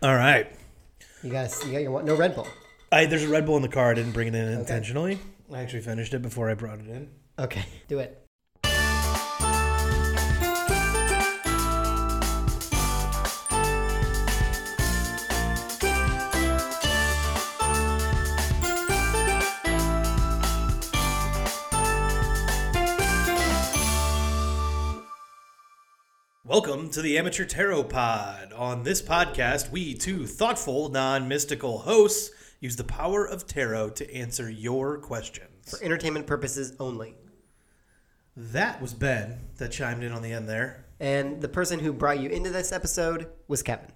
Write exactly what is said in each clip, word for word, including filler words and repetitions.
All right. You guys, you got your no Red Bull. I there's a Red Bull in the car. I didn't bring it in Okay. intentionally. I actually finished it before I brought it in. Okay, do it. Welcome to the Amateur Tarot Pod. On this podcast, we, two thoughtful, non-mystical hosts, use the power of tarot to answer your questions. For entertainment purposes only. That was Ben that chimed in on the end there. And the person who brought you into this episode was Kevin.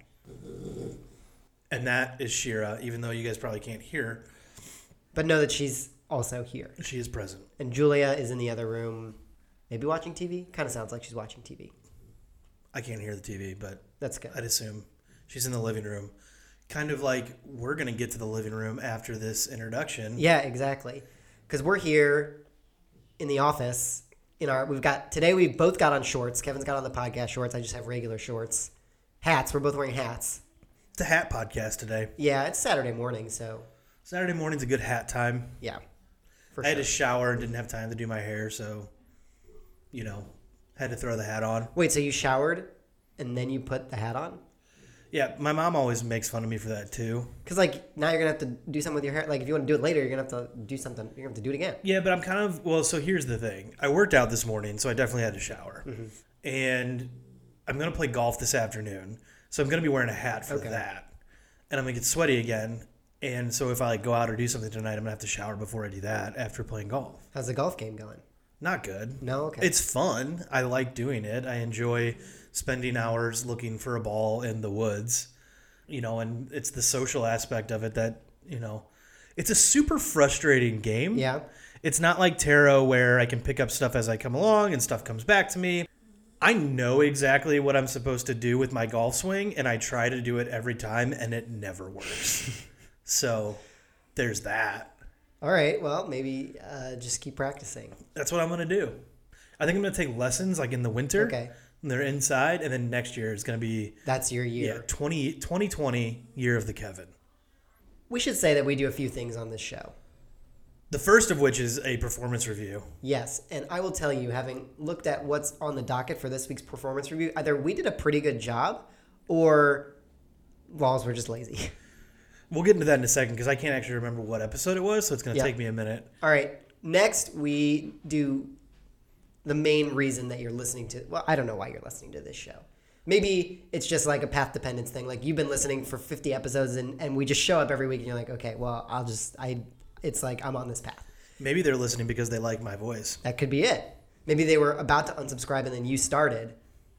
And that is Shira, even though you guys probably can't hear. But know that she's also here. She is present. And Julia is in the other room, maybe watching T V. Kind of sounds like she's watching T V. I can't hear the T V, but That's good. I'd assume she's in the living room. Kind of like we're going to get to the living room after this introduction. Yeah, exactly. Because we're here in the office. In our, we've got today. We've both got on shorts. Kevin's got on the podcast shorts. I just have regular shorts. Hats. We're both wearing hats. It's a hat podcast today. Yeah, it's Saturday morning, so Saturday morning's a good hat time. yeah. For I had sure. to shower and didn't have time to do my hair, so, you know, had to throw the hat on. Wait, so you showered and then you put the hat on? Yeah, my mom always makes fun of me for that, too. Because, like, now you're going to have to do something with your hair. Like, if you want to do it later, you're going to have to do something. You're going to have to do it again. Yeah, but I'm kind of, well, so here's the thing. I worked out this morning, so I definitely had to shower. Mm-hmm. And I'm going to play golf this afternoon, so I'm going to be wearing a hat for Okay. that. And I'm going to get sweaty again. And so if I like go out or do something tonight, I'm going to have to shower before I do that after playing golf. How's the golf game going? Not good. No? Okay. It's fun. I like doing it. I enjoy spending hours looking for a ball in the woods, you know, and it's the social aspect of it that, you know, it's a super frustrating game. Yeah. It's not like tarot where I can pick up stuff as I come along and stuff comes back to me. I know exactly what I'm supposed to do with my golf swing, and I try to do it every time, and it never works. So there's that. All right. Well, maybe uh, just keep practicing. That's what I'm going to do. I think I'm going to take lessons like in the winter. Okay. And they're inside, and then next year is going to be That's your yeah, year. twenty, twenty twenty year of the Kevin. We should say that we do a few things on this show. The first of which is a performance review. Yes. And I will tell you, having looked at what's on the docket for this week's performance review, either we did a pretty good job or Walls were just lazy. We'll get into that in a second because I can't actually remember what episode it was, so it's going to Yeah. take me a minute. All right. Next, we do the main reason that you're listening to. Well, I don't know why you're listening to this show. Maybe it's just like a path dependence thing. Like you've been listening for fifty episodes and, and we just show up every week and you're like, okay, well, I'll just, I, it's like I'm on this path. Maybe they're listening because they like my voice. That could be it. Maybe they were about to unsubscribe and then you started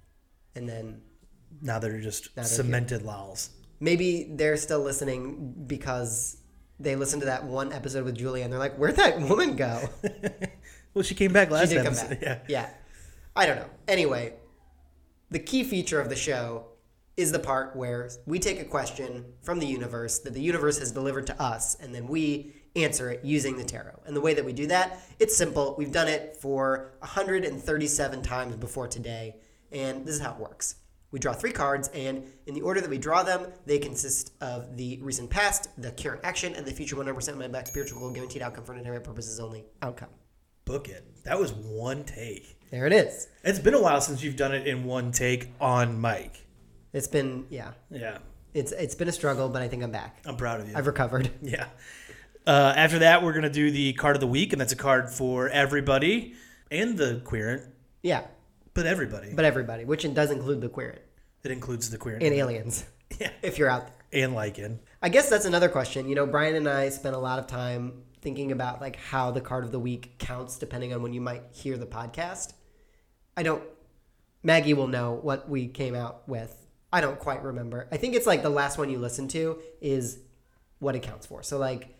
and then Now they're just Now they're cemented lols. maybe they're still listening because they listened to that one episode with Julia and they're like, where'd that woman go? Well, she came back last She did come episode. back. Yeah. Yeah. I don't know. Anyway, the key feature of the show is the part where we take a question from the universe that the universe has delivered to us, and then we answer it using the tarot. And the way that we do that, it's simple. We've done it for one hundred thirty-seven times before today, and this is how it works. We draw three cards, and in the order that we draw them, they consist of the recent past, the current action, and the future one hundred percent my back spiritual goal, guaranteed outcome for entertainment purposes only. Outcome. Book it. That was one take. There it is. It's been a while since you've done it in one take on mic. It's been, yeah. Yeah. It's It's been a struggle, but I think I'm back. I'm proud of you. I've recovered. Yeah. Uh, after that, we're going to do the card of the week, and that's a card for everybody and the querent, Yeah, but everybody. but everybody, which does include the querent It includes the querent. and aliens, Yeah. if you're out there. And Lycan. I guess that's another question. You know, Brian and I spent a lot of time thinking about like how the card of the week counts depending on when you might hear the podcast. I don't, Maggie will know what we came out with. I don't quite remember. I think it's like the last one you listen to is what it counts for. So like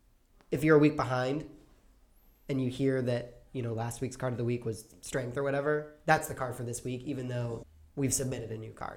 if you're a week behind and you hear that, you know, last week's card of the week was strength or whatever, that's the card for this week, even though we've submitted a new card.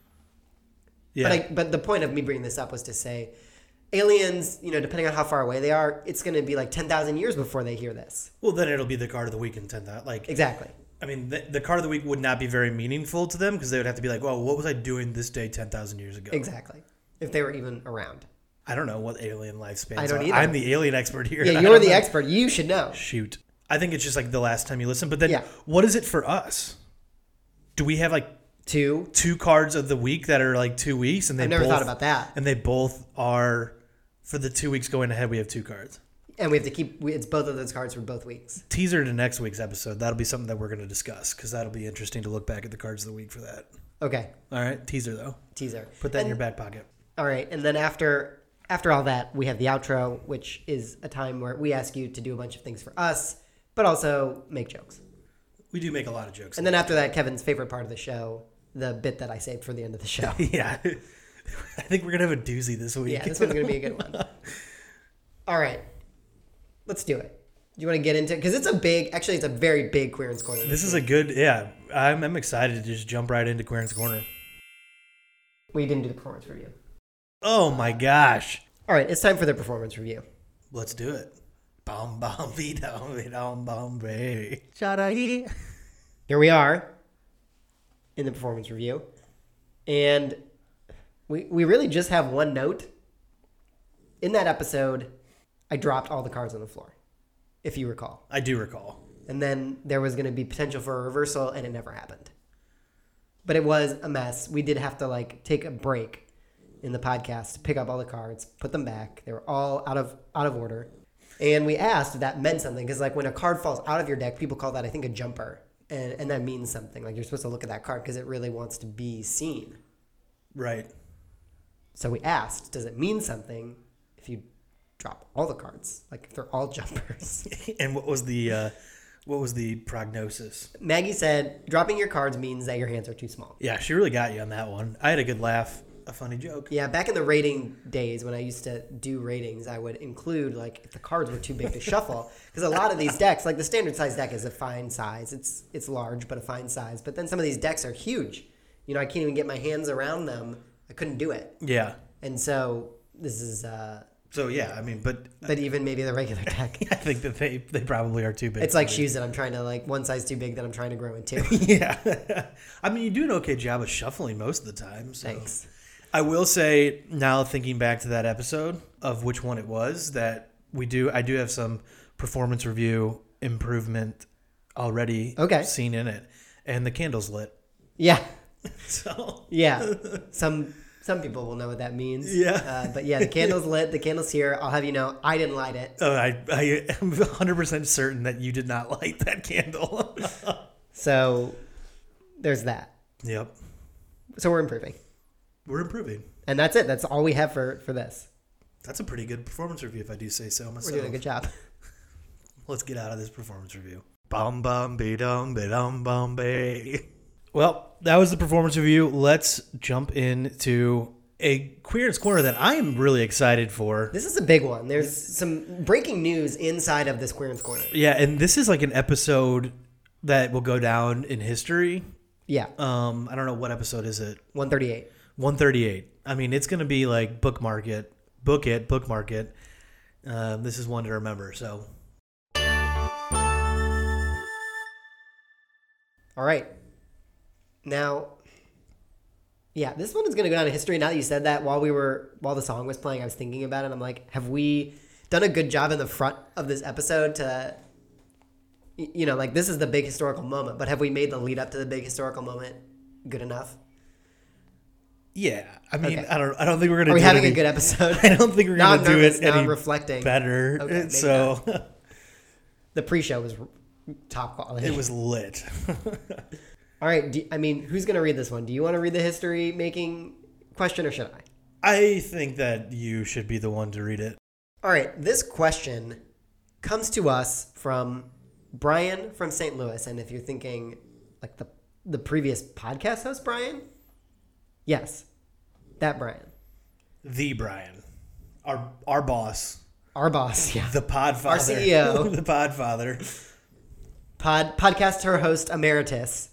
Yeah. But, I, but the point of me bringing this up was to say, aliens, you know, depending on how far away they are, it's going to be like ten thousand years before they hear this. well, then it'll be the card of the week in ten thousand. Like, Exactly. I mean, the, the card of the week would not be very meaningful to them because they would have to be like, well, what was I doing this day ten thousand years ago? Exactly. if they were even around. I don't know what alien lifespans I don't are. either. I'm the alien expert here. Yeah, I you're don't the know. expert. You should know. Shoot. I think it's just like the last time you listen. But then Yeah. what is it for us? Do we have like Two. two cards of the week that are like two weeks? And they I've never both, thought about that. And they both are, for the two weeks going ahead, we have two cards. And we have to keep, we, it's both of those cards for both weeks. Teaser to next week's episode. That'll be something that we're going to discuss because that'll be interesting to look back at the cards of the week for that. Okay. All right. Teaser, though. Teaser. Put that And- in your back pocket. All right. And then after after all that, we have the outro, which is a time where we ask you to do a bunch of things for us, but also make jokes. We do make a lot of jokes. And then after that, Kevin's favorite part of the show, the bit that I saved for the end of the show. Yeah. I think we're going to have a doozy this week. Yeah, this one's going to be a good one. All right. Let's do it. Do you want to get into it? Because it's a big, actually, it's a very big Queerance Corner. This is a good, yeah. I'm, I'm excited to just jump right into Queerance Corner. We didn't do the performance review. Oh my gosh. All right, it's time for the performance review. Let's do it. Bum, bum, be dum, be dum, bum, be. Here we are in the performance review. And we, we really just have one note. In that episode, I dropped all the cards on the floor, if you recall. I do recall. And then there was going to be potential for a reversal, and it never happened. But it was a mess. We did have to like take a break in the podcast, pick up all the cards, put them back. They were all out of out of order. And we asked if that meant something, because like when a card falls out of your deck, people call that, I think, a jumper. And, and that means something. Like you're supposed to look at that card because it really wants to be seen. Right. So we asked, does it mean something if you drop all the cards? Like if they're all jumpers? And what was the uh, what was the prognosis? Maggie said, dropping your cards means that your hands are too small. Yeah, she really got you on that one. I had a good laugh, a funny joke. Yeah, back in the rating days when I used to do ratings, I would include like if the cards were too big to shuffle, because a lot of these decks, like the standard size deck is a fine size. It's it's large but a fine size. But then some of these decks are huge. You know, I can't even get my hands around them. I couldn't do it. Yeah. And so this is uh So yeah, I mean, but but even maybe the regular deck. I think that they they probably are too big. It's like for me. shoes that I'm trying to like one size too big that I'm trying to grow into. Yeah. I mean, you do an okay job of shuffling most of the time. So. Thanks. I will say now, thinking back to that episode of which one it was, that we do, I do have some performance review improvement already Okay. seen in it, and the candle's lit. Yeah. So Yeah. Some some people will know what that means. Yeah. Uh, but yeah, the candle's lit. The candle's here. I'll have you know, I didn't light it. uh, I I am one hundred percent certain that you did not light that candle. So there's that. Yep, So we're improving. we're improving. And that's it. That's all we have for, for this. That's a pretty good performance review, if I do say so myself. We're doing a good job. Let's get out of this performance review. Bum bum be dum be dum bum be. Well, that was the performance review. Let's jump into a Queerance Corner that I am really excited for. This is a big one. There's some breaking news inside of this Queerance Corner. Yeah, and this is like an episode that will go down in history. Yeah. Um, I don't know what episode is it. one thirty-eight. one thirty-eight. I mean, it's going to be like bookmark it, book it, bookmark it. Um, this is one to remember. So, All right. Now, yeah, this one is going to go down in history. Now that you said that, while we were while the song was playing, I was thinking about it. I'm like, have we done a good job in the front of this episode to, y- you know, like this is the big historical moment, but have we made the lead up to the big historical moment good enough? yeah, I mean, Okay. I don't, I don't think we're going to. Are we do having any, a good episode? I don't think we're Now going I'm to do nervous. it Now any I'm reflecting. better. Okay, maybe so The pre-show was top quality. it was lit. All right. Do, I mean, who's going to read this one? Do you want to read the history making question or should I? I think that you should be the one to read it. All right. This question comes to us from Brian from Saint Louis. And if you're thinking like the, the previous podcast host, Brian, yes, that Brian. The Brian, our our boss, Our boss. Yeah. the Podfather, Our C E O. the Podfather, Pod, podcaster host emeritus,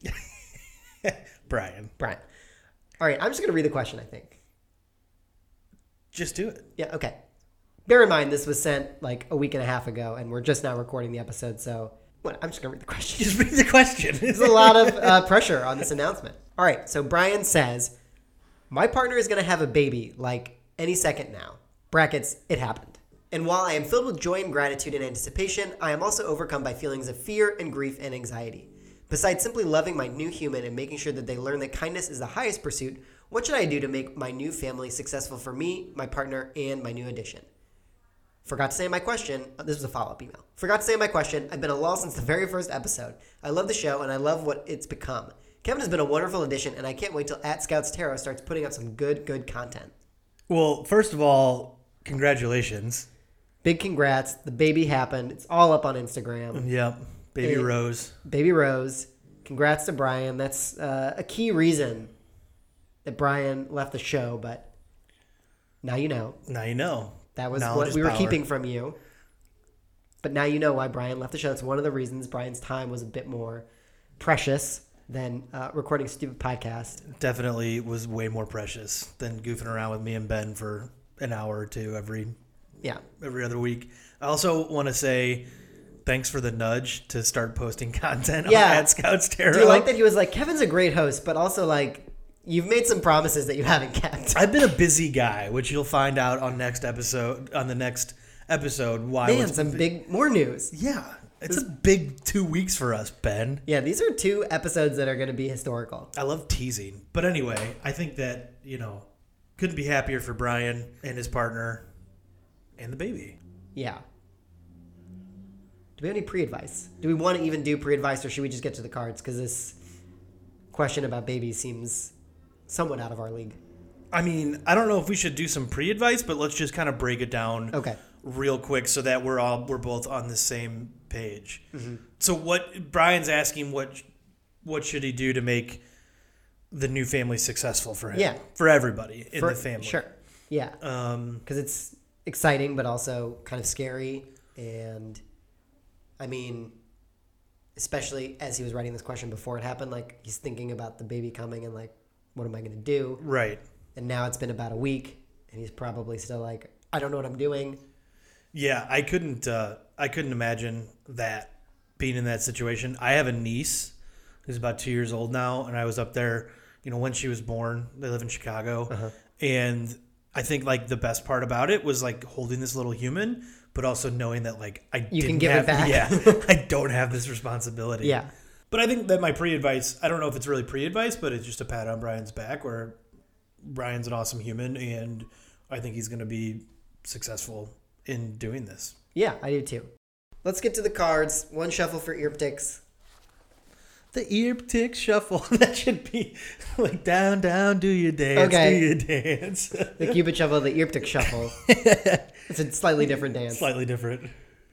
Brian. Brian. All right. I'm just going to read the question, I think. Just do it. Yeah, okay. Bear in mind, this was sent like a week and a half ago, and we're just now recording the episode, so what, I'm just going to read the question. Just read the question. There's a lot of uh, pressure on this announcement. All right, so Brian says, My partner is going to have a baby, like, any second now. Brackets, it happened. And while I am filled with joy and gratitude and anticipation, I am also overcome by feelings of fear and grief and anxiety. Besides simply loving my new human and making sure that they learn that kindness is the highest pursuit, what should I do to make my new family successful for me, my partner, and my new addition? Forgot to say in my question, oh, this was a follow-up email. Forgot to say in my question, I've been a lull since the very first episode. I love the show, and I love what it's become. Kevin has been a wonderful addition, and I can't wait till at Scouts Tarot starts putting up some good, good content. Well, first of all, congratulations. Big congrats. The baby happened. It's all up on Instagram. Yep. Baby And Rose. Baby Rose. Congrats to Brian. That's uh, a key reason that Brian left the show, but now you know. Now you know. That was Knowledge what is we were power. keeping from you. But now you know why Brian left the show. It's one of the reasons Brian's time was a bit more precious than uh, recording a stupid podcast. Definitely was way more precious than goofing around with me and Ben for an hour or two every Yeah. every other week. I also want to say thanks for the nudge to start posting content Yeah. on at Scouts Tarot. Do you like that he was like, Kevin's a great host, but also like, you've made some promises that you haven't kept. I've been a busy guy, which you'll find out on next episode. On the next episode, why Man, was some big, more news. yeah, it's a big two weeks for us, Ben. Yeah, these are two episodes that are going to be historical. I love teasing, but anyway, I think that you know, couldn't be happier for Brian and his partner, and the baby. Yeah. Do we have any pre-advice? Do we want to even do pre-advice, or should we just get to the cards? Because this question about babies seems somewhat out of our league. I mean, I don't know if we should do some pre-advice, but let's just kind of break it down Okay. real quick so that we're all we're both on the same page. Mm-hmm. So what Brian's asking, what what should he do to make the new family successful for him? Yeah. For everybody in For- the family. Sure. Yeah. Um, Because it's exciting, but also kind of scary. And I mean, especially as he was writing this question before it happened, like he's thinking about the baby coming and like, what am I going to do? right. And now it's been about a week, and he's probably still like, I don't know what I'm doing. Yeah, I couldn't. Uh, I couldn't imagine that being in that situation. I have a niece who's about two years old now, and I was up there. You know, when she was born, they live in Chicago, Uh-huh. and I think like the best part about it was like holding this little human, but also knowing that like I You can didn't give it have, back. Yeah, I don't have this responsibility. Yeah. But I think that my pre-advice. I don't know if it's really pre-advice, but it's just a pat on Brian's back, where Brian's an awesome human, and I think he's going to be successful in doing this. Yeah, I do too. Let's get to the cards. One shuffle for earpticks. The ear tick shuffle. That should be like down, down, do your dance, Okay. do your dance. The Cupid shuffle, the earptick shuffle. It's a slightly different dance. Slightly different.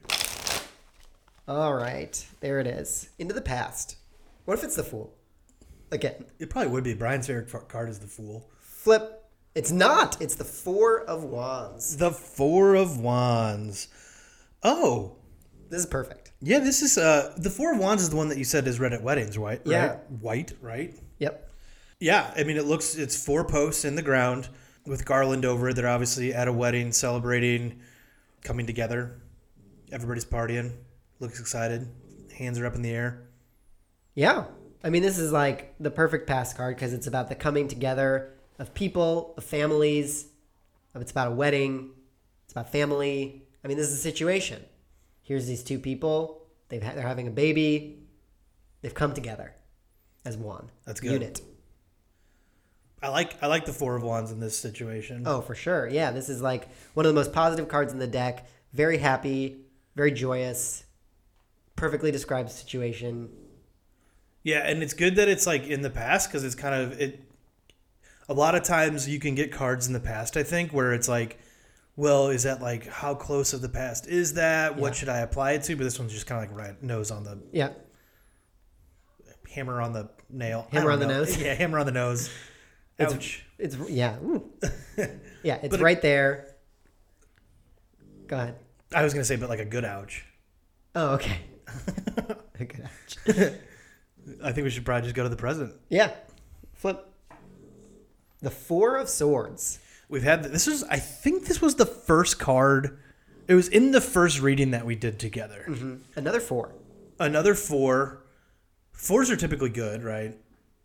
All right, there it is. Into the past. What if it's the Fool? Again, It probably would be. Brian's favorite card is the Fool. flip. It's not. It's the Four of Wands. The Four of Wands. Oh, This is perfect. yeah. This is uh the Four of Wands is the one that you said is read at weddings, right? Yeah. Right? White, right? Yep. Yeah. I mean, it looks. It's four posts in the ground with garland over it. They're obviously at a wedding, celebrating, coming together. Everybody's partying. Looks excited. Hands are up in the air. Yeah. I mean, this is like the perfect past card because it's about the coming together of people, of families. It's about a wedding. It's about family. I mean, this is a situation. Here's these two people. They've ha- they're having a baby. They've come together as one. That's good. Unit. I like I like the Four of Wands in this situation. Oh, for sure. Yeah, this is like one of the most positive cards in the deck. Very happy, very joyous. Perfectly describes the situation. Yeah, and it's good that it's like in the past because it's kind of it. A lot of times you can get cards in the past, I think, where it's like, well, is that like how close of the past is that? What Yeah. should I apply it to? But this one's just kind of like right nose on the Yeah. hammer on the nail. I Hammer don't on the know. nose? Yeah, hammer on the nose. It's- Ouch. It's yeah. Ooh. Yeah, it's But it- right there. Go ahead. I was gonna say, but like a good ouch. Oh, okay. Good ouch. I think we should probably just go to the present. Yeah. Flip. The Four of Swords. We've had this was I think this was the first card. It was in the first reading that we did together. Mm-hmm. Another four. Another four. Fours are typically good, right?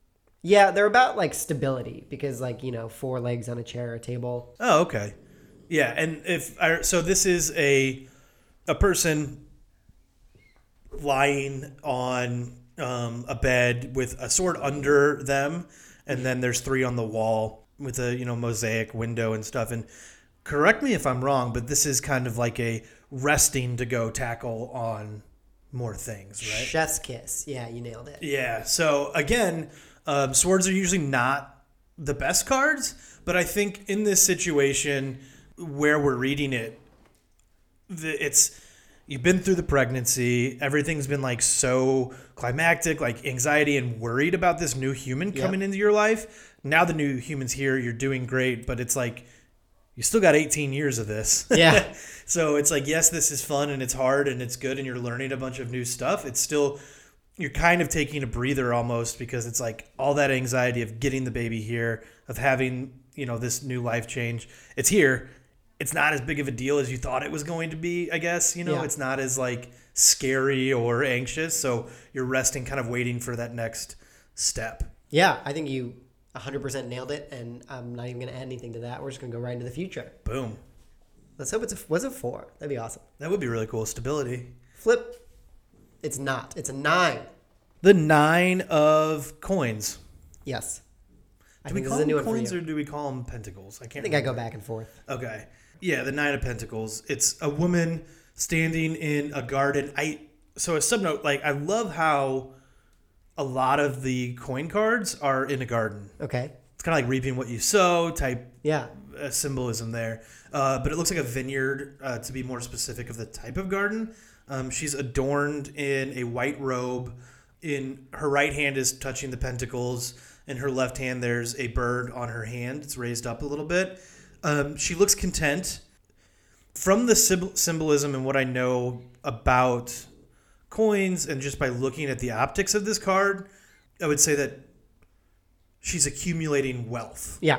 Yeah, they're about like stability because like, you know, four legs on a chair or a table. Oh, okay. Yeah, and if I, so this is a a person lying on um, a bed with a sword under them, and then there's three on the wall with a, you know, mosaic window and stuff. And correct me if I'm wrong, but this is kind of like a resting to go tackle on more things, right? Chef's kiss. Yeah, you nailed it. Yeah. So again, um, swords are usually not the best cards, but I think in this situation where we're reading it, the, it's you've been through the pregnancy, everything's been like so climactic, like anxiety and worried about this new human coming Yep. into your life. Now the new human's here, you're doing great, but it's like you still got eighteen years of this. Yeah. So it's like, yes, this is fun and it's hard and it's good and you're learning a bunch of new stuff. It's still, you're kind of taking a breather almost because it's like all that anxiety of getting the baby here, of having, you know, this new life change. It's here. It's not as big of a deal as you thought it was going to be, I guess. You know, Yeah. it's not as like scary or anxious. So you're resting, kind of waiting for that next step. Yeah, I think you one hundred percent nailed it, and I'm not even going to add anything to that. We're just going to go right into the future. Boom. Let's hope it's a, was a four. That'd be awesome. That would be really cool. Stability. Flip. It's not. It's a nine. The nine of coins. Yes. I Do we think call this is a new them one for coins you. or do we call them pentacles? I I can't think I remember. go back and forth. Okay. Yeah, the Nine of Pentacles. It's a woman standing in a garden. I so a subnote, like I love how a lot of the coin cards are in a garden. Okay. It's kind of like reaping what you sow type Yeah. uh, symbolism there. Uh, but it looks like a vineyard, uh, to be more specific of the type of garden. Um, she's adorned in a white robe. In her right hand is touching the pentacles. In her left hand, there's a bird on her hand. It's raised up a little bit. Um, she looks content. From the symbol- symbolism and what I know about coins, and just by looking at the optics of this card, I would say that she's accumulating wealth Yeah.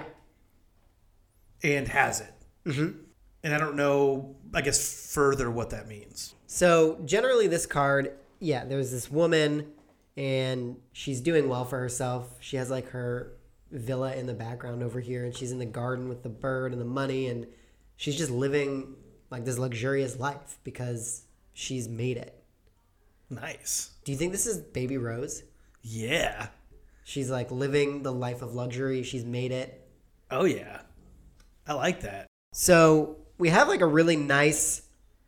and has it. Mm-hmm. And I don't know, I guess, further what that means. So generally this card, yeah, there's this woman and she's doing well for herself. She has like her villa in the background over here and she's in the garden with the bird and the money and she's just living like this luxurious life because she's made it. Nice. Do you think this is Baby Rose? Yeah. She's like living the life of luxury. She's made it. Oh, yeah. I like that. So we have like a really nice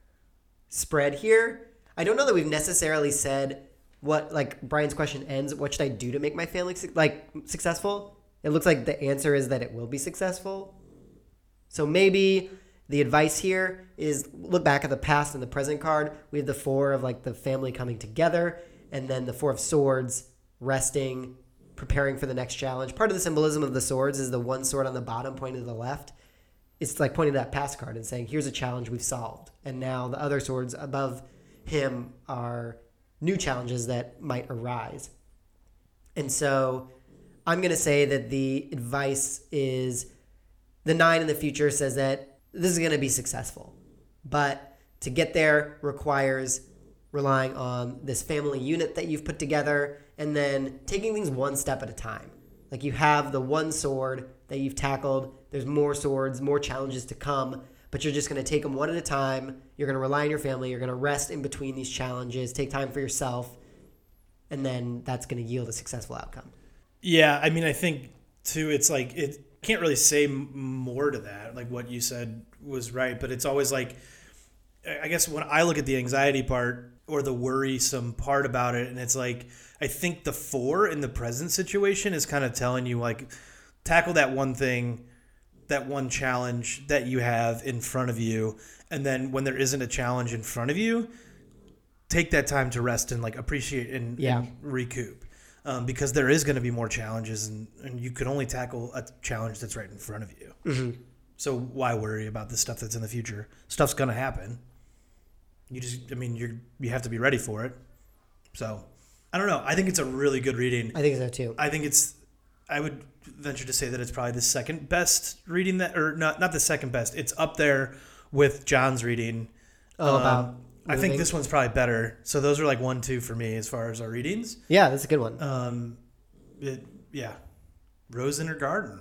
spread here. I don't know that we've necessarily said what, like Brian's question ends, what should I do to make my family su- like successful? It looks like the answer is that it will be successful. So maybe the advice here is look back at the past and the present card. We have the four of like the family coming together and then the four of swords, resting, preparing for the next challenge. Part of the symbolism of the swords is the one sword on the bottom pointing to the left. It's like pointing to that past card and saying, here's a challenge we've solved. And now the other swords above him are new challenges that might arise. And so I'm going to say that the advice is the nine in the future says that this is going to be successful. But to get there requires relying on this family unit that you've put together and then taking things one step at a time. Like you have the one sword that you've tackled. There's more swords, more challenges to come, but you're just going to take them one at a time. You're going to rely on your family. You're going to rest in between these challenges, take time for yourself, and then that's going to yield a successful outcome. Yeah, I mean, I think, too, it's like, it can't really say m- more to that. Like, what you said was right, but it's always like, I guess when I look at the anxiety part or the worrisome part about it, and it's like, I think the four in the present situation is kind of telling you, like, tackle that one thing, that one challenge that you have in front of you. And then when there isn't a challenge in front of you, take that time to rest and like appreciate and, Yeah. and recoup. Um, because there is going to be more challenges and, and you can only tackle a challenge that's right in front of you. Mm-hmm. So why worry about the stuff that's in the future? Stuff's going to happen. You just, I mean, you're, you have to be ready for it. So I don't know. I think it's a really good reading. I think so too. I think it's, I would venture to say that it's probably the second best reading that, or not, not the second best. It's up there with John's reading. Oh, Um, about I think moving? this one's probably better. So those are like one, two for me as far as our readings. Yeah, that's a good one. Um, it, yeah, rose in her garden.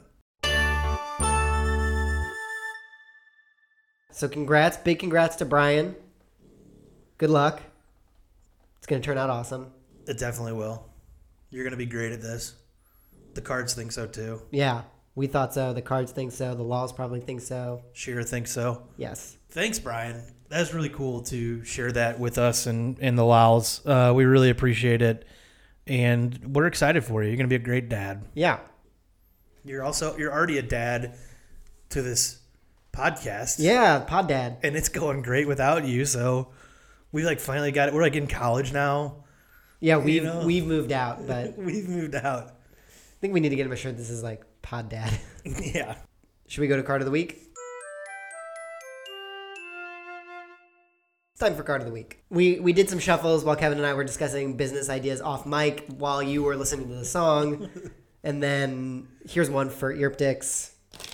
So congrats, big congrats to Brian. Good luck. It's going to turn out awesome. It definitely will. You're going to be great at this. The cards think so too. Yeah, we thought so. The cards think so. The laws probably think so. Shearer thinks so. Yes. Thanks, Brian. That's really cool to share that with us and, and the Lals. Uh, we really appreciate it. And we're excited for you. You're going to be a great dad. Yeah. You're also, you're already a dad to this podcast. Yeah, pod dad. And it's going great without you. So we like finally got it. We're like in college now. Yeah, we've, You know? we've moved out, but We've moved out. I think we need to get him a shirt. This is like pod dad. Yeah. Should we go to card of the week? It's time for card of the week. We we did some shuffles while Kevin and I were discussing business ideas off mic while you were listening to the song. And then here's one for Earptics.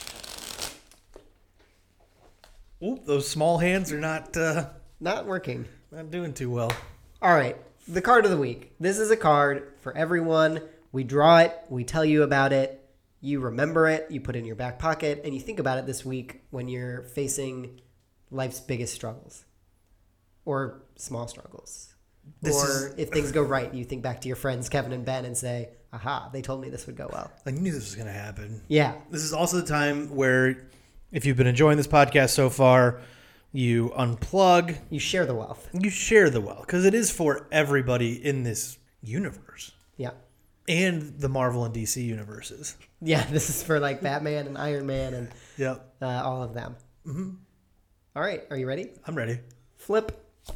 Oop, those small hands are not uh, Not working. not doing too well. All right, the card of the week. This is a card for everyone. We draw it, we tell you about it, you remember it, you put it in your back pocket, and you think about it this week when you're facing life's biggest struggles or small struggles. This or is- if things go right, you think back to your friends Kevin and Ben and say, aha, they told me this would go well. I knew this was going to happen. Yeah. This is also the time where, if you've been enjoying this podcast so far, you unplug, You share the wealth. you share the wealth, because it is for everybody in this universe Yeah. and the Marvel and D C universes. Yeah, this is for like Batman and Iron Man and Yep, uh, all of them. Mm-hmm. All right, are you ready? I'm ready. Flip.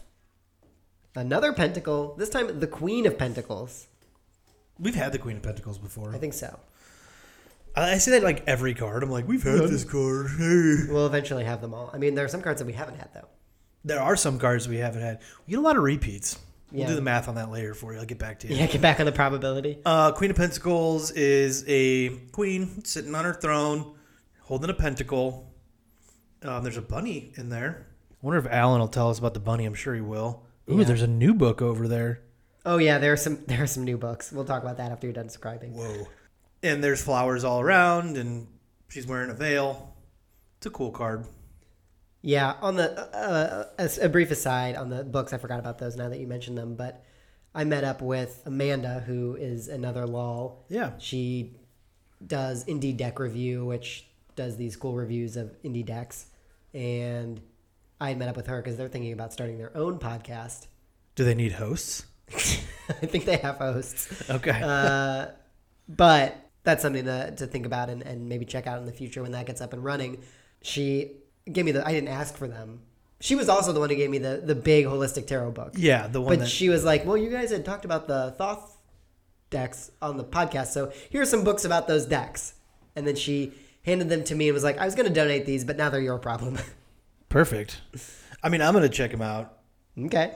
Another pentacle. This time, the Queen of Pentacles. We've had the Queen of Pentacles before. I think so. I, I say that like every card. I'm like, we've had this card. Hey. We'll eventually have them all. I mean, there are some cards that we haven't had, though. There are some cards we haven't had. We get a lot of repeats. We'll Yeah. do the math on that later for you. I'll get back to you. Yeah, get back on the probability. Uh, Queen of Pentacles is a queen sitting on her throne, holding a pentacle. Um, there's a bunny in there. I wonder if Alan will tell us about the bunny. I'm sure he will. Ooh, Yeah. there's a new book over there. Oh, yeah, there are some there are some new books. We'll talk about that after you're done describing. Whoa. And there's flowers all around, and she's wearing a veil. It's a cool card. Yeah, on the uh, a, a brief aside on the books, I forgot about those now that you mentioned them, but I met up with Amanda, who is another lol. Yeah. She does Indie Deck Review, which does these cool reviews of indie decks, and I met up with her because they're thinking about starting their own podcast. Do they need hosts? I think they have hosts, Okay. uh, but that's something to, to think about and, and maybe check out in the future when that gets up and running. She gave me the. I didn't ask for them. She was also the one who gave me the the big holistic tarot book. yeah, the one But that... she was like, well, you guys had talked about the Thoth decks on the podcast, so here's some books about those decks. And then she handed them to me and was like, I was going to donate these, but now they're your problem. Perfect. I mean, I'm going to check them out. Okay.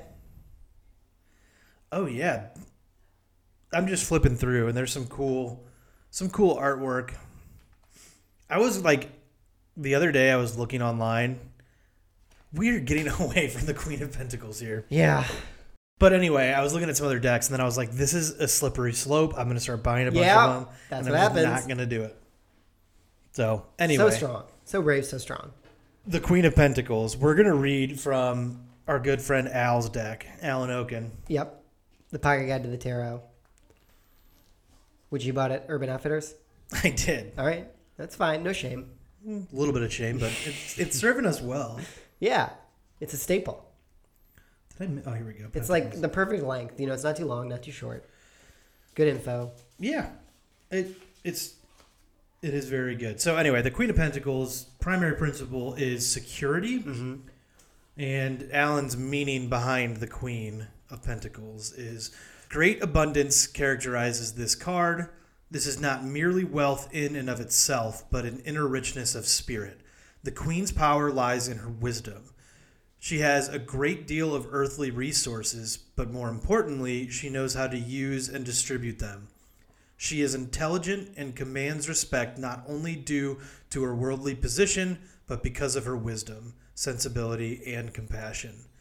Oh, yeah. I'm just flipping through, and there's some cool, some cool artwork. I was like, the other day I was looking online. We are getting away from the Queen of Pentacles here. Yeah. But anyway, I was looking at some other decks, and then I was like, this is a slippery slope. I'm going to start buying a bunch Yeah, of them. that's and what I'm just happens. not going to do it. So, anyway. So strong. So brave, so strong. The Queen of Pentacles. We're going to read from our good friend Al's deck, Alan Oken. Yep. The Pocket Guide to the Tarot. Which you bought at Urban Outfitters? I did. All right. That's fine. No shame. A little bit of shame, but it's, it's serving us well. Yeah. It's a staple. Did I, mi- oh, here we go. It's like the perfect length. You know, it's not too long, not too short. Good info. Yeah, it it's it is very good. So anyway, the Queen of Pentacles' primary principle is security, Mm-hmm. and Alan's meaning behind the Queen of Pentacles is great abundance characterizes this card. This is not merely wealth in and of itself, but an inner richness of spirit. The Queen's power lies in her wisdom. She has a great deal of earthly resources, but more importantly, she knows how to use and distribute them. She is intelligent and commands respect not only due to her worldly position, but because of her wisdom, sensibility, and compassion.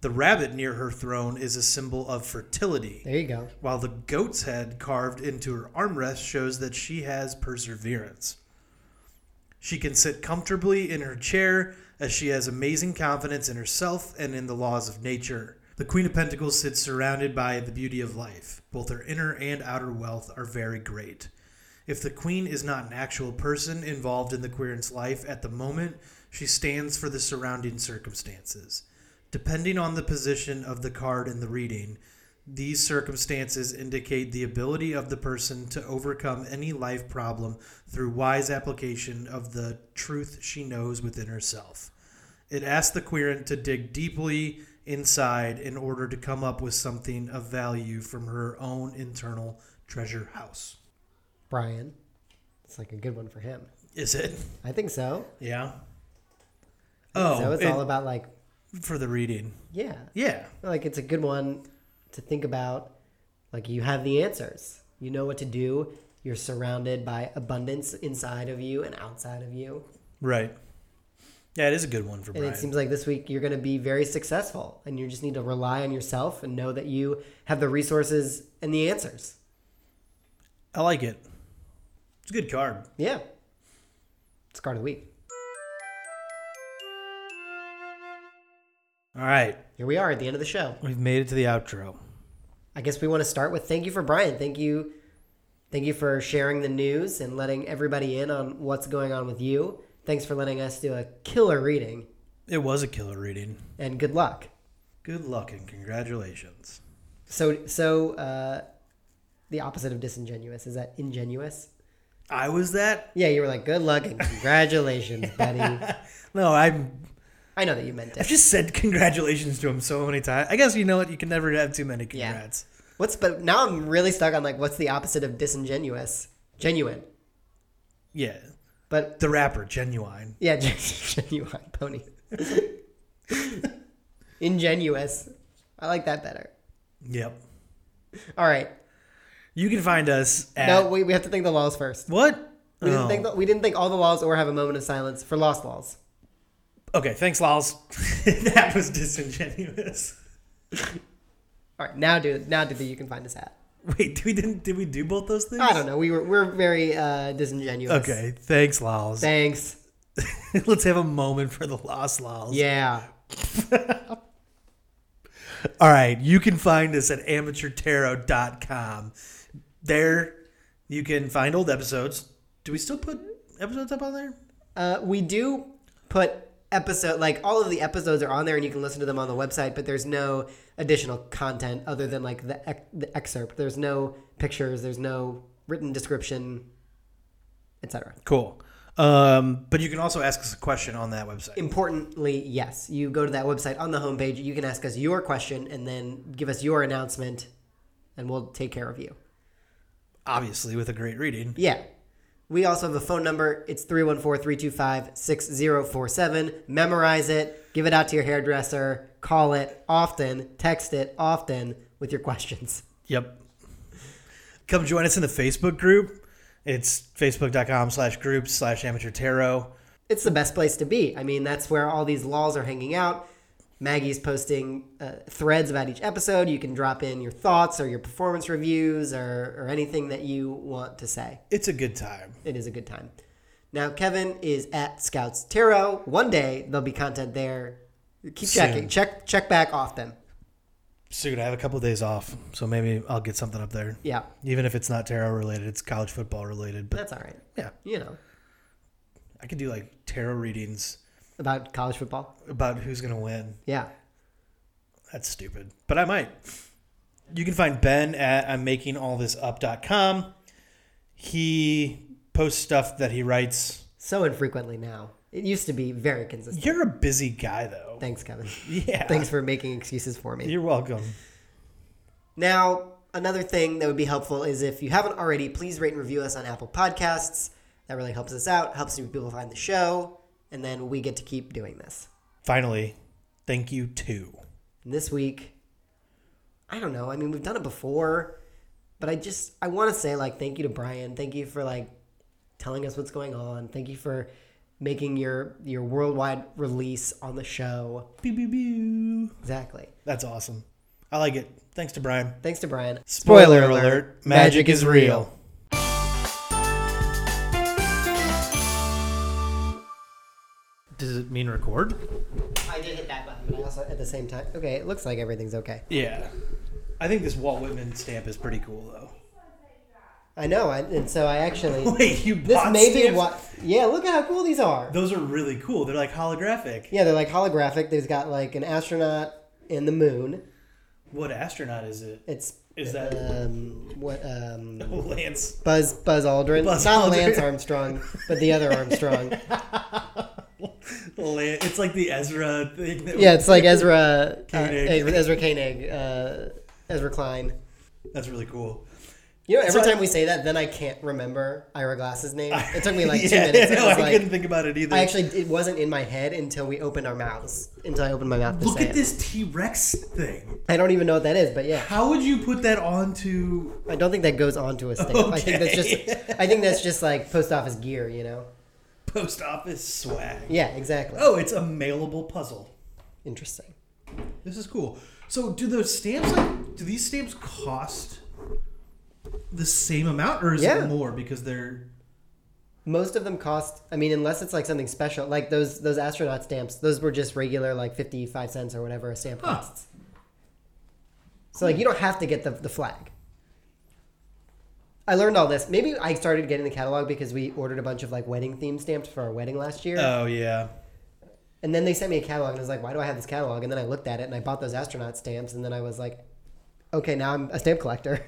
The rabbit near her throne is a symbol of fertility, There you go. while the goat's head carved into her armrest shows that she has perseverance. She can sit comfortably in her chair as she has amazing confidence in herself and in the laws of nature. The Queen of Pentacles sits surrounded by the beauty of life. Both her inner and outer wealth are very great. If the Queen is not an actual person involved in the querent's life at the moment, she stands for the surrounding circumstances. Depending on the position of the card in the reading, these circumstances indicate the ability of the person to overcome any life problem through wise application of the truth she knows within herself. It asks the querent to dig deeply inside in order to come up with something of value from her own internal treasure house. Brian. It's like a good one for him. Is it? I think so. Yeah. Oh, so it's it- all about like, for the reading. yeah. Yeah. Like it's a good one to think about. Like you have the answers. You know what to do. You're surrounded by abundance inside of you and outside of you. Right. Yeah, it is a good one for And Brian. it seems like this week you're going to be very successful. And you just need to rely on yourself and know that you have the resources and the answers. I like it. It's a good card. Yeah. It's card of the week. All right. Here we are at the end of the show. We've made it to the outro. I guess we want to start with thank you for Brian. Thank you. Thank you for sharing the news and letting everybody in on what's going on with you. Thanks for letting us do a killer reading. It was a killer reading. And good luck. Good luck and congratulations. So, so uh, the opposite of disingenuous, is that ingenuous? I was that? Yeah, you were like, good luck and congratulations, buddy. No, I'm... I know that you meant I've it. just said congratulations to him so many times. I guess you know what? You can never have too many Yeah. congrats. What's but now I'm really stuck on like what's the opposite of disingenuous? Genuine. Yeah. But The rapper, Genuine. yeah, genuine pony. Ingenuous. I like that better. Yep. All right. You can find us at... No, we, we have to thank the laws first. What? We didn't Oh. thank the, we didn't thank all the laws or have a moment of silence for lost laws. Okay, thanks, Laws. That was disingenuous. All right, now do now do the you can find us at. Wait, we didn't? Did we do both those things? I don't know. We were we're very uh, disingenuous. Okay, thanks, Laws. Thanks. Let's have a moment for the Lost Laws. Yeah. All right, you can find us at amateur tarot dot com. There, you can find old episodes. Do we still put episodes up on there? Uh, we do put episode like all of the episodes are on there and you can listen to them on the website, but there's no additional content other than like the ec- the excerpt. There's no pictures. There's no written description, et cetera. Cool. Um, but you can also ask us a question on that website. Importantly, yes, you go to that website on the homepage. You can ask us your question and then give us your announcement, and we'll take care of you. Obviously, with a great reading. Yeah. We also have a phone number. It's three one four, three two five, six zero four seven. Memorize it. Give it out to your hairdresser. Call it often. Text it often with your questions. Yep. Come join us in the Facebook group. It's facebook.com slash groups slash amateur tarot. It's the best place to be. I mean, that's where all these laws are hanging out. Maggie's posting uh, threads about each episode. You can drop in your thoughts or your performance reviews or, or anything that you want to say. It's a good time. It is a good time. Now, Kevin is at Scouts Tarot. One day there'll be content there. Keep Soon. checking. Check check back often. Soon, I have a couple of days off, so maybe I'll get something up there. Yeah, Even if it's not tarot related, it's college football related. But that's all right. yeah, You know, I could do like tarot readings about college football. about who's going to win. Yeah. That's stupid, but I might. You can find Ben at I'm making all this up dot com. He posts stuff that he writes. So infrequently now. It used to be very consistent. You're a busy guy, though. Thanks, Kevin. Yeah. Thanks for making excuses for me. You're welcome. Now, another thing that would be helpful is if you haven't already, please rate and review us on Apple Podcasts. That really helps us out, helps new people find the show, and then we get to keep doing this. Finally, thank you too. And this week, I don't know. I mean, we've done it before, but I just, I want to say, like, thank you to Brian. Thank you for, like, telling us what's going on. Thank you for making your your worldwide release on the show. Pew, pew, pew. Exactly. That's awesome. I like it. Thanks to Brian. Thanks to Brian. Spoiler alert, magic is real. Does it mean record? I did hit that button, but I also at the same time. Okay, it looks like everything's okay. Yeah. I think this Walt Whitman stamp is pretty cool, though. I know, I, and so I actually. Wait, you This bought may be stamps? what. Yeah, look at how cool these are. Those are really cool. They're like holographic. Yeah, they're like holographic. They've got like an astronaut in the moon. What astronaut is it? It's Is that um what um Lance? Buzz Buzz Aldrin? Buzz Not Aldrin. Lance Armstrong, but the other Armstrong. Lan- It's like the Ezra thing. That Yeah, it's like Ezra uh, Koenig. Ezra Koenig, uh, Ezra Klein. That's really cool. You know, every So I- time we say that, then I can't remember Ira Glass's name. It took me like two Yeah, minutes. It no, was I like, couldn't think about it either. I actually, it wasn't in my head until we opened our mouths. Until I opened my mouth to Look say at it. this T-Rex thing. I don't even know what that is, but yeah. How would you put that onto... I don't think that goes onto a stamp. I think that's Okay. just, I think that's just like post office gear, you know? post office swag? Yeah, exactly. Oh, it's a mailable puzzle. Interesting. This is cool. So do those stamps, like, do these stamps cost the same amount, or is Yeah. it more because they're... Most of them cost, I mean, unless it's like something special, like those those astronaut stamps, those were just regular, like fifty-five cents or whatever a stamp Huh. costs. So, like, you don't have to get the, the flag. I learned all this. Maybe I started getting the catalog because we ordered a bunch of, like, wedding themed stamps for our wedding last year. Oh, yeah. And then they sent me a catalog, and I was like, why do I have this catalog? And then I looked at it, and I bought those astronaut stamps, and then I was like, okay, now I'm a stamp collector.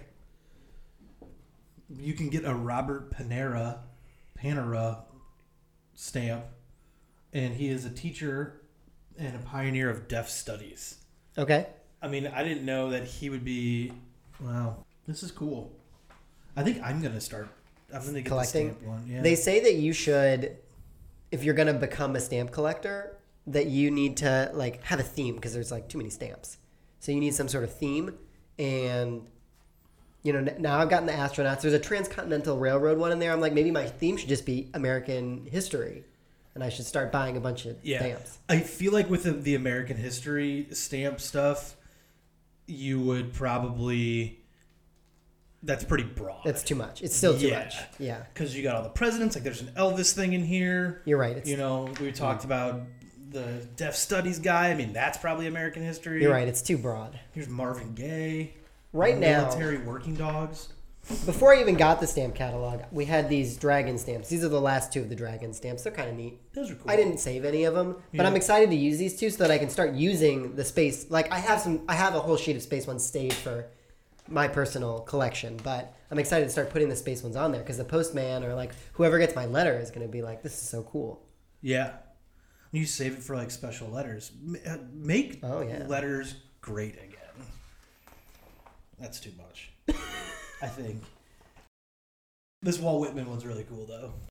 You can get a Robert Panera, Panera stamp, and he is a teacher and a pioneer of deaf studies. Okay. I mean, I didn't know that he would be... Wow. This is cool. I think I'm going to start... I'm going to get Collecting. the stamp one. Yeah. They say that you should, if you're going to become a stamp collector, that you need to, like, have a theme because there's, like, too many stamps. So you need some sort of theme. And, you know, n- now I've gotten the astronauts. There's a Transcontinental Railroad one in there. I'm like, maybe my theme should just be American history. And I should start buying a bunch of Yeah. stamps. I feel like with the, the American history stamp stuff, you would probably... That's pretty broad. That's too much. It's still too Yeah. much. Yeah. Because you got all the presidents. Like, there's an Elvis thing in here. You're right. It's, You know, we talked about the deaf studies guy. I mean, that's probably American history. You're right. It's too broad. Here's Marvin Gaye. Right now, Military working dogs. before I even got the stamp catalog, we had these dragon stamps. These are the last two of the dragon stamps. They're kind of neat. Those are cool. I didn't save any of them, but Yeah. I'm excited to use these two so that I can start using the space. Like I have some, I have a whole sheet of space ones saved for my personal collection, but I'm excited to start putting the space ones on there because the postman or like whoever gets my letter is going to be like, "This is so cool." Yeah. You save it for like special letters. M- uh, Make Oh, yeah. letters great again. That's too much. I think. This Walt Whitman one's really cool though.